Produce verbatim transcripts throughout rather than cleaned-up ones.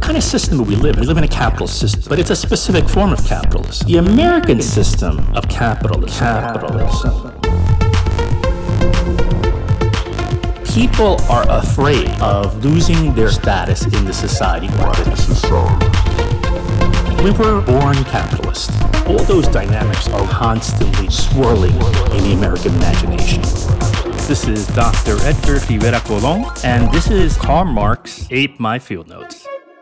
kind of system do we live in? We live in a capitalist system, but it's a specific form of capitalism. The American system of capitalism. capitalism. People are afraid of losing their status in the society. We were born capitalists. All those dynamics are constantly swirling in the American imagination. This is Doctor Edgar Rivera Colon, and this is Karl Marx Ate My Field Notes.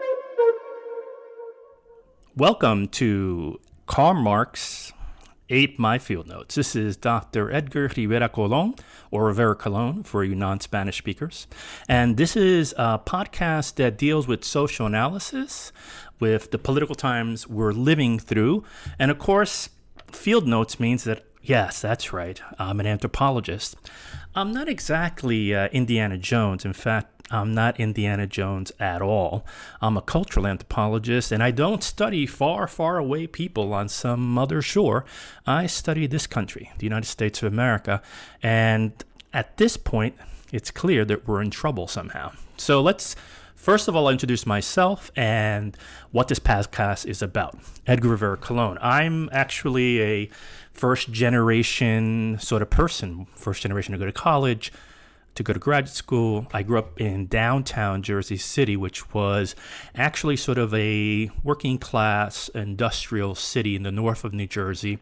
Welcome to Karl Marx Ate My Field Notes. This is Doctor Edgar Rivera Colon, or Rivera Colon for you non-Spanish speakers. And this is a podcast that deals with social analysis, with the political times we're living through. And of course, field notes means that, yes, that's right, I'm an anthropologist. I'm not exactly uh, Indiana Jones. In fact, I'm not Indiana Jones at all. I'm a cultural anthropologist, and I don't study far, far away people on some other shore. I study this country, the United States of America, and at this point, it's clear that we're in trouble somehow. So let's first of all introduce myself and what this podcast is about. Edgar Rivera Colon. I'm actually a first generation sort of person, first generation to go to college, to go to graduate school. I grew up in downtown Jersey City, which was actually sort of a working class industrial city in the north of New Jersey.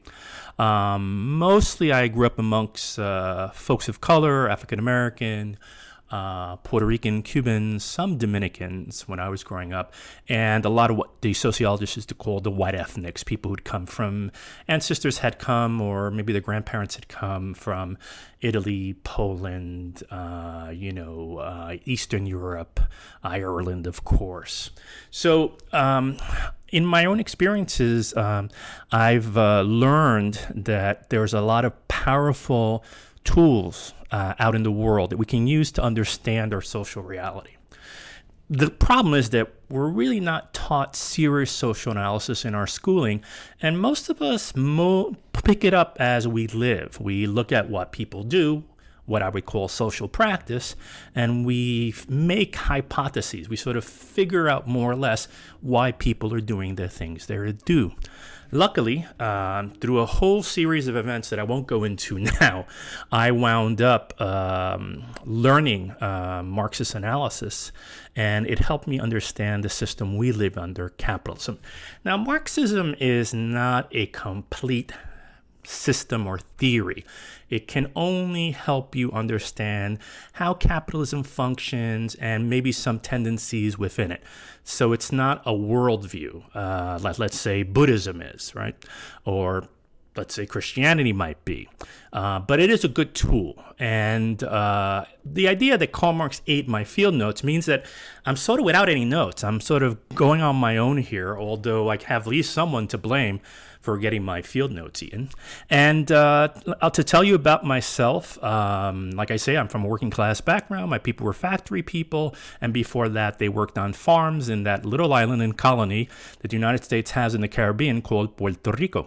Um, mostly I grew up amongst uh, folks of color, African American, Uh, Puerto Rican, Cubans, some Dominicans when I was growing up, and a lot of what the sociologists used to call the white ethnics, people who'd come from, ancestors had come, or maybe their grandparents had come from Italy, Poland, uh, you know, uh, Eastern Europe, Ireland, of course. So um, in my own experiences, um, I've uh, learned that there's a lot of powerful tools uh, out in the world that we can use to understand our social reality. The problem is that we're really not taught serious social analysis in our schooling, and most of us mo- pick it up as we live. We look at what people do, what I would call social practice, and we f- make hypotheses. We sort of figure out more or less why people are doing the things they do. Luckily, um, through a whole series of events that I won't go into now, I wound up um, learning uh, Marxist analysis, and it helped me understand the system we live under, capitalism. Now, Marxism is not a complete system or theory. It can only help you understand how capitalism functions and maybe some tendencies within it. So it's not a worldview, uh, like let's say Buddhism is, right? Or let's say Christianity might be. Uh, but it is a good tool. And uh, the idea that Karl Marx ate my field notes means that I'm sort of without any notes. I'm sort of going on my own here, although I have at least someone to blame for getting my field notes eaten. And uh, to tell you about myself, um, like I say, I'm from a working class background. My people were factory people. And before that, they worked on farms in that little island and colony that the United States has in the Caribbean called Puerto Rico.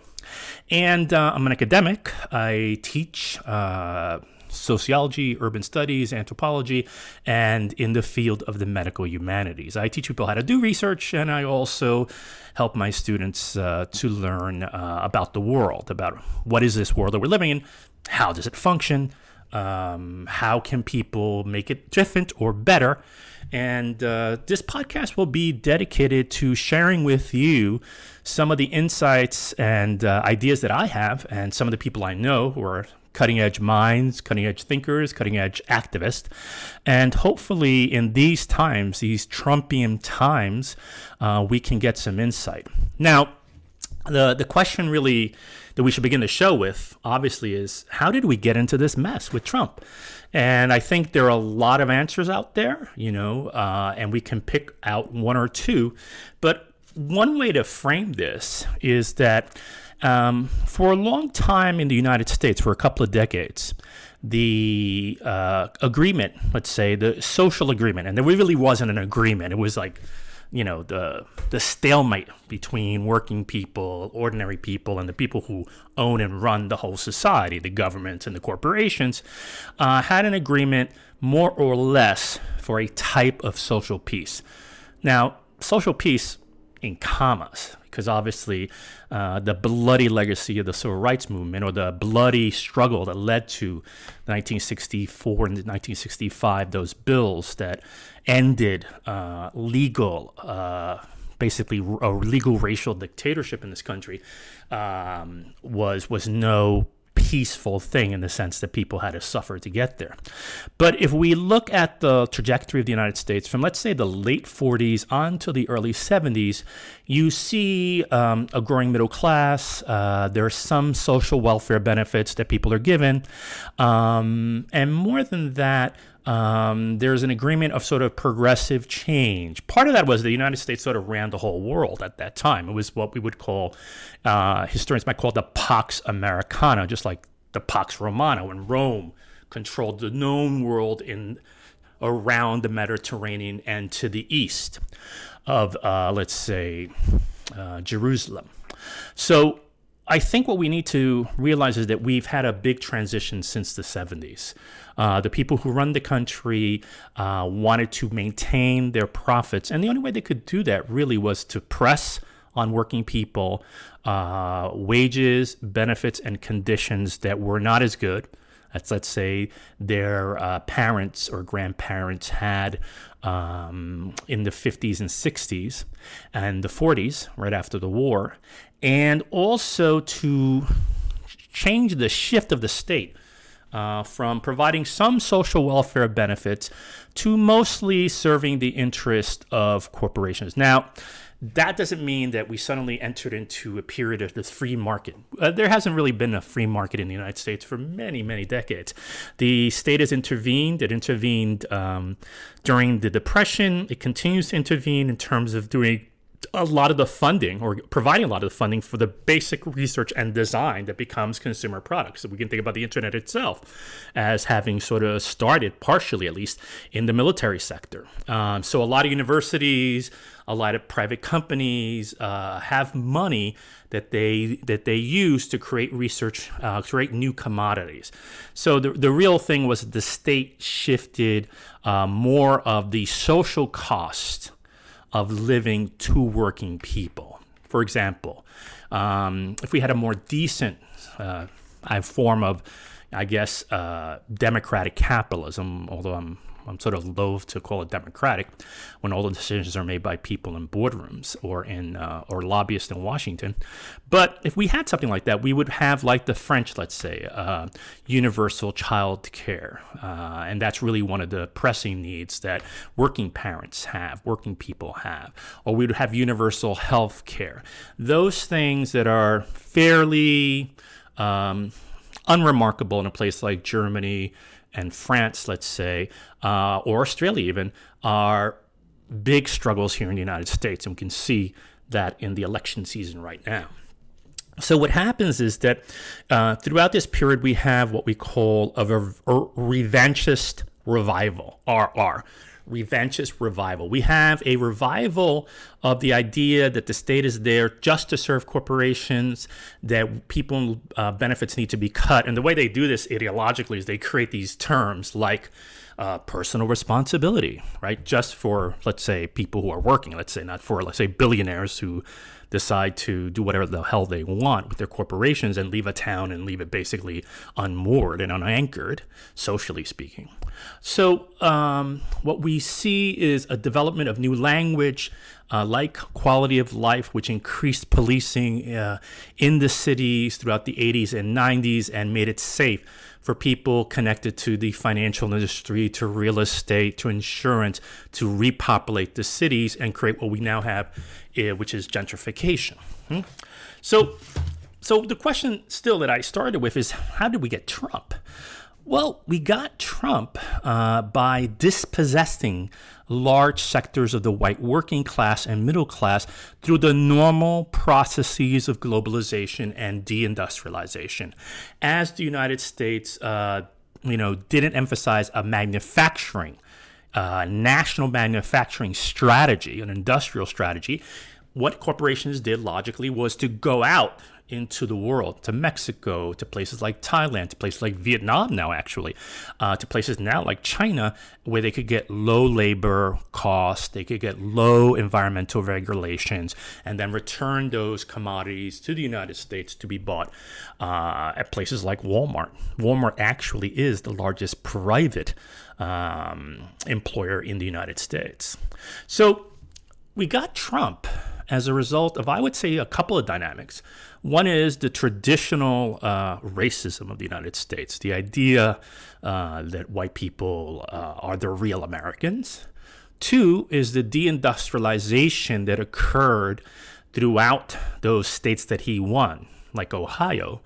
And uh, I'm an academic. I teach uh, sociology, urban studies, anthropology, and in the field of the medical humanities. I teach people how to do research, and I also help my students uh, to learn uh, about the world, about what is this world that we're living in, how does it function, um, how can people make it different or better. And uh, this podcast will be dedicated to sharing with you some of the insights and uh, ideas that I have, and some of the people I know who are cutting-edge minds, cutting-edge thinkers, cutting-edge activists. And hopefully in these times, these Trumpian times, uh, we can get some insight. Now, the, the question really that we should begin the show with, obviously, is how did we get into this mess with Trump? And I think there are a lot of answers out there, you know, uh, and we can pick out one or two. But one way to frame this is that Um, for a long time in the United States, for a couple of decades, the uh, agreement, let's say the social agreement, and there really wasn't an agreement. It was like, you know, the the stalemate between working people, ordinary people, and the people who own and run the whole society, the governments and the corporations, uh, had an agreement more or less for a type of social peace. Now, social peace in commas, because obviously uh, the bloody legacy of the civil rights movement, or the bloody struggle that led to nineteen sixty-four and nineteen sixty-five, those bills that ended uh, legal, uh, basically a legal racial dictatorship in this country, um, was was no peaceful thing in the sense that people had to suffer to get there. But if we look at the trajectory of the United States from, let's say, the late forties on to the early seventies, you see um, a growing middle class. Uh, there are some social welfare benefits that people are given. Um, and more than that, Um, there's an agreement of sort of progressive change. Part of that was the United States sort of ran the whole world at that time. It was what we would call, uh, historians might call the Pax Americana, just like the Pax Romana, when Rome controlled the known world in around the Mediterranean and to the east of, uh, let's say, uh, Jerusalem. So I think what we need to realize is that we've had a big transition since the seventies. Uh, the people who run the country uh, wanted to maintain their profits, and the only way they could do that really was to press on working people uh, wages, benefits, and conditions that were not as good as, let's say, their uh, parents or grandparents had um, in the fifties and sixties and the forties, right after the war, and also to change the shift of the state uh, from providing some social welfare benefits to mostly serving the interest of corporations. Now, that doesn't mean that we suddenly entered into a period of the free market. Uh, there hasn't really been a free market in the United States for many, many decades. The state has intervened. It intervened um, during the Depression. It continues to intervene in terms of doing a lot of the funding, or providing a lot of the funding for the basic research and design that becomes consumer products. So we can think about the internet itself as having sort of started, partially at least, in the military sector. Um, so a lot of universities, a lot of private companies uh, have money that they that they use to create research, uh, create new commodities. So the the real thing was the state shifted uh, more of the social cost of living to working people. For example, um, if we had a more decent uh, form of, I guess, uh, democratic capitalism, although I'm I'm sort of loath to call it democratic, when all the decisions are made by people in boardrooms or in uh, or lobbyists in Washington. But if we had something like that, we would have, like the French, let's say, uh, universal child care. Uh, and that's really one of the pressing needs that working parents have, working people have. Or we would have universal health care. Those things that are fairly um, unremarkable in a place like Germany and France, let's say, uh, or Australia even, are big struggles here in the United States. And we can see that in the election season right now. So what happens is that uh, throughout this period, we have what we call a, re- a revanchist revival, R R. Revanchist revival. We have a revival of the idea that the state is there just to serve corporations, that people uh, benefits need to be cut. And the way they do this ideologically is they create these terms like uh, personal responsibility, right? Just for, let's say, people who are working, let's say, not for, let's say, billionaires who decide to do whatever the hell they want with their corporations and leave a town and leave it basically unmoored and unanchored, socially speaking. So um, what we see is a development of new language, uh, like quality of life, which increased policing uh, in the cities throughout the eighties and nineties and made it safe for people connected to the financial industry, to real estate, to insurance, to repopulate the cities and create what we now have, uh, which is gentrification. Hmm? So, so the question still that I started with is, how did we get Trump? Well, we got Trump uh, by dispossessing large sectors of the white working class and middle class through the normal processes of globalization and deindustrialization. As the United States, uh, you know, didn't emphasize a manufacturing, uh, national manufacturing strategy, an industrial strategy, what corporations did logically was to go out into the world, to Mexico, to places like Thailand, to places like Vietnam now, actually, uh, to places now like China, where they could get low labor costs, they could get low environmental regulations, and then return those commodities to the United States to be bought uh, at places like Walmart. Walmart actually is the largest private um, employer in the United States. So we got Trump as a result of, I would say, a couple of dynamics. One is the traditional uh, racism of the United States, the idea uh, that white people uh, are the real Americans. Two is the deindustrialization that occurred throughout those states that he won, like Ohio,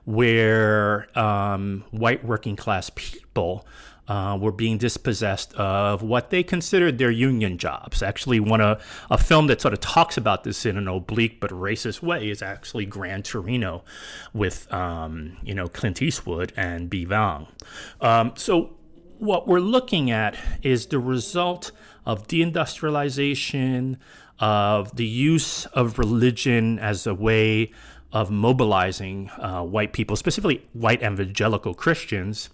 where um, white working class people Uh, were being dispossessed of what they considered their union jobs. Actually, one a, a film that sort of talks about this in an oblique but racist way is actually Gran Torino with, um, you know, Clint Eastwood and Bee Vang. Um, so what we're looking at is the result of deindustrialization, of the use of religion as a way of mobilizing uh, white people, specifically white evangelical Christians.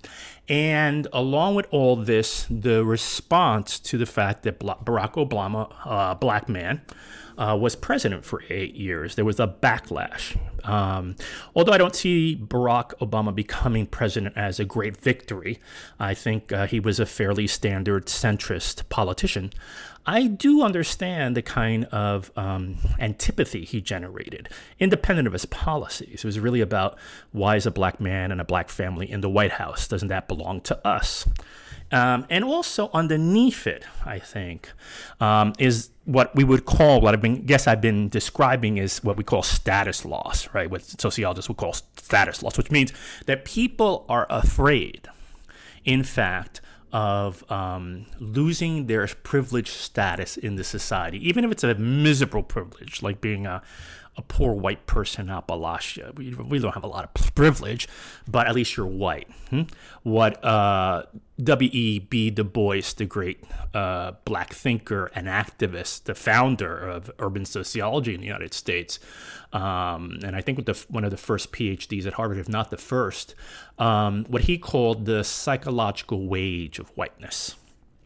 And along with all this, the response to the fact that Barack Obama, a uh, black man, uh, was president for eight years. There was a backlash. Um, although I don't see Barack Obama becoming president as a great victory, I think uh, he was a fairly standard centrist politician. I do understand the kind of um, antipathy he generated, independent of his policies. It was really about, why is a black man and a black family in the White House? Doesn't that belong to us? Um, and also underneath it, I think, um, is what we would call, what I've been, guess I've been describing is what we call status loss, right? What sociologists would call status loss, which means that people are afraid, in fact, of um, losing their privileged status in the society, even if it's a miserable privilege, like being a, a poor white person in Appalachia. We, we don't have a lot of privilege, but at least you're white. Hmm? What uh, W E B Du Bois, the great uh, black thinker and activist, the founder of urban sociology in the United States, um, and I think with the, one of the first PhDs at Harvard, if not the first, um, what he called the psychological wage of whiteness.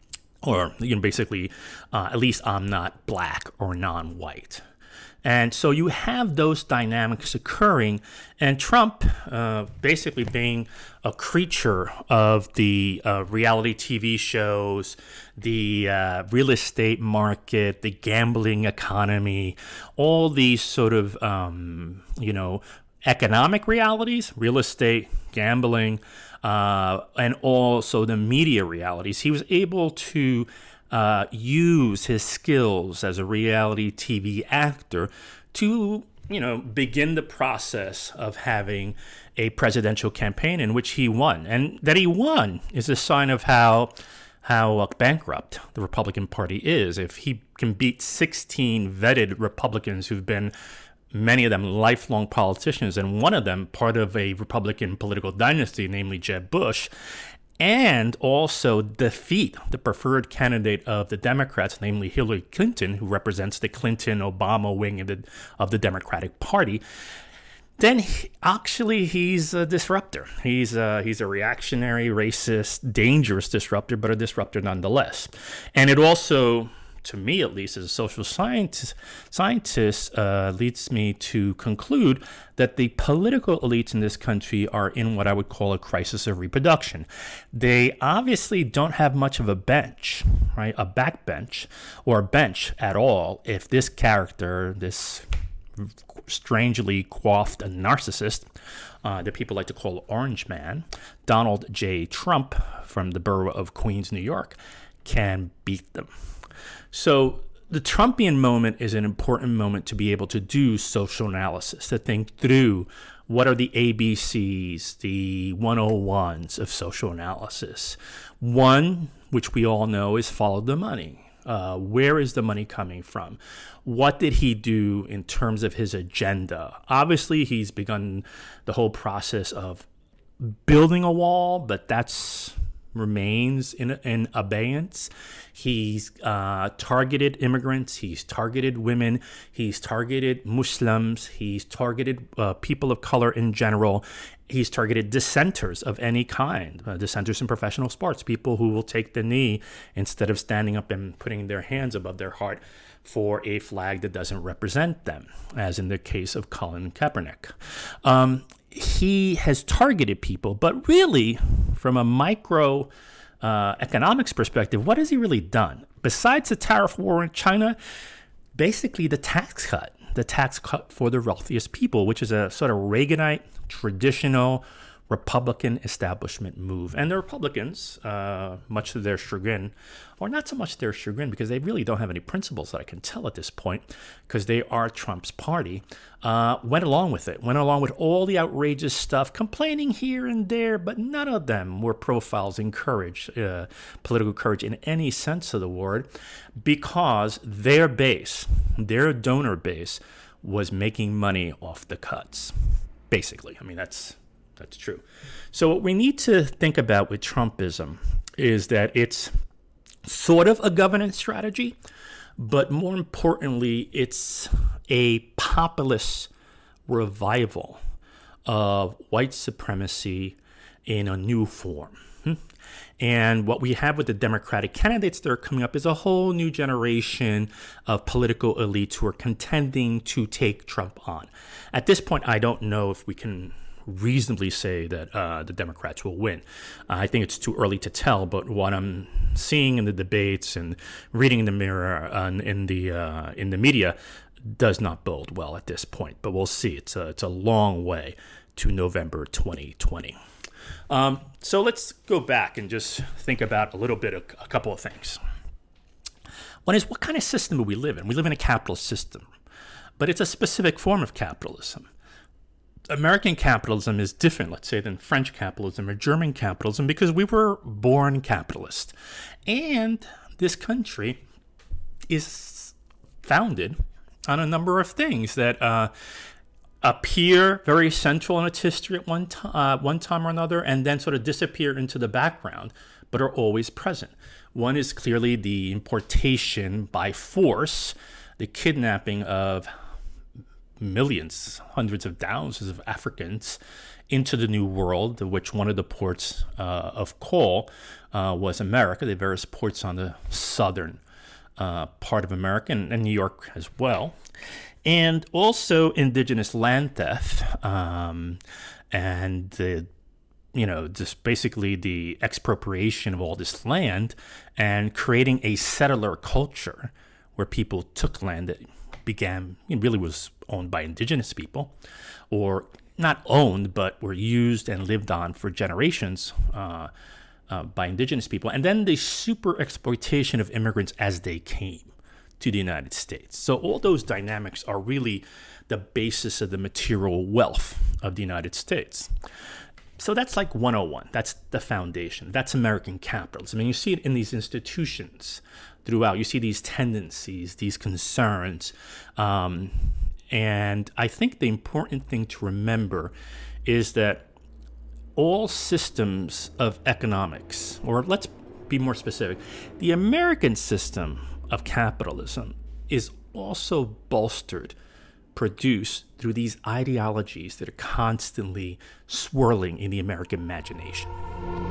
Or, you know, basically, uh, at least I'm not black or non-white. And so you have those dynamics occurring, and Trump uh, basically being a creature of the uh, reality T V shows, the uh, real estate market, the gambling economy, all these sort of, um, you know, economic realities, real estate, gambling, uh, and also the media realities. He was able to Uh, use his skills as a reality T V actor to, you know, begin the process of having a presidential campaign in which he won. And that he won is a sign of how how uh, bankrupt the Republican Party is. If he can beat sixteen vetted Republicans who've been, many of them lifelong politicians, and one of them part of a Republican political dynasty, namely Jeb Bush, and also defeat the preferred candidate of the Democrats, namely Hillary Clinton, who represents the Clinton-Obama wing of the, of the Democratic Party, then he, actually he's a disruptor. He's a, he's a reactionary, racist, dangerous disruptor, but a disruptor nonetheless. And it also, to me at least, as a social scientist, scientist uh, leads me to conclude that the political elites in this country are in what I would call a crisis of reproduction. They obviously don't have much of a bench, right? A backbench or a bench at all if this character, this strangely coiffed narcissist uh, that people like to call Orange Man, Donald J. Trump from the borough of Queens, New York, can beat them. So the Trumpian moment is an important moment to be able to do social analysis, to think through what are the A B Cs, the one oh ones of social analysis. One, which we all know, is follow the money. Uh, where is the money coming from? What did he do in terms of his agenda? Obviously, he's begun the whole process of building a wall, but that's remains in, in abeyance. He's uh, targeted immigrants. He's targeted women. He's targeted Muslims. He's targeted uh, people of color in general. He's targeted dissenters of any kind, uh, dissenters in professional sports, people who will take the knee instead of standing up and putting their hands above their heart for a flag that doesn't represent them, as in the case of Colin Kaepernick. Um, he has targeted people, but really, from a micro uh, economics perspective, what has he really done? Besides the tariff war in China, basically the tax cut, the tax cut for the wealthiest people, which is a sort of Reaganite, traditional Republican establishment move. And the Republicans, uh, much to their chagrin, or not so much their chagrin, because they really don't have any principles that I can tell at this point, because they are Trump's party, uh, went along with it, went along with all the outrageous stuff, complaining here and there, but none of them were profiles in courage, uh, political courage in any sense of the word, because their base, their donor base, was making money off the cuts, basically. I mean, that's That's true. So what we need to think about with Trumpism is that it's sort of a governance strategy, but more importantly, it's a populist revival of white supremacy in a new form. And what we have with the Democratic candidates that are coming up is a whole new generation of political elites who are contending to take Trump on. At this point, I don't know if we can reasonably say that uh, the Democrats will win. Uh, I think it's too early to tell, but what I'm seeing in the debates and reading in the mirror and in the uh, in the media does not bode well at this point. But we'll see. It's a, it's a long way to November twenty twenty. Um, so let's go back and just think about a little bit of a couple of things. One is, what kind of system do we live in? We live in a capitalist system, but it's a specific form of capitalism. American capitalism is different, let's say, than French capitalism or German capitalism, because we were born capitalist. And this country is founded on a number of things that uh, appear very central in its history at one, t- uh, one time or another, and then sort of disappear into the background, but are always present. One is clearly the importation by force, the kidnapping of millions, hundreds of thousands of Africans into the New World, of which one of the ports uh, of call uh, was America, the various ports on the southern uh, part of America, and, and New York as well. And also indigenous land theft um, and the you know, just basically the expropriation of all this land and creating a settler culture where people took land that began, it really was owned by indigenous people, or not owned, but were used and lived on for generations uh, uh, by indigenous people. And then the super exploitation of immigrants as they came to the United States. So all those dynamics are really the basis of the material wealth of the United States. So that's like one oh one. That's the foundation. That's American capitalism. I mean, you see it in these institutions throughout. You see these tendencies, these concerns. Um, and I think the important thing to remember is that all systems of economics, or let's be more specific, the American system of capitalism is also bolstered, produced through these ideologies that are constantly swirling in the American imagination.